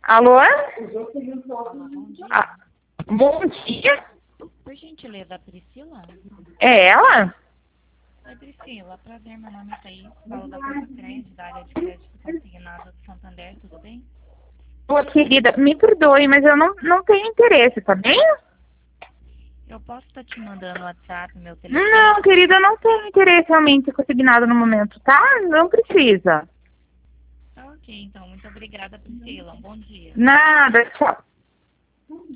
Alô? Olá, bom dia. Bom dia. Por gentileza, Priscila? É ela? Oi, Priscila. Prazer, meu nome é Thaís. Falo da Portocred, da área de crédito consignado do Santander, tudo bem? Ô, querida, me perdoe, mas eu não tenho interesse, tá bem? Eu posso estar te mandando no WhatsApp, meu telefone? Não, querida, eu não tenho interesse realmente consignado no momento, tá? Não precisa. Tá ok, então. Muito obrigada, Priscila. Um bom dia. Nada, tchau.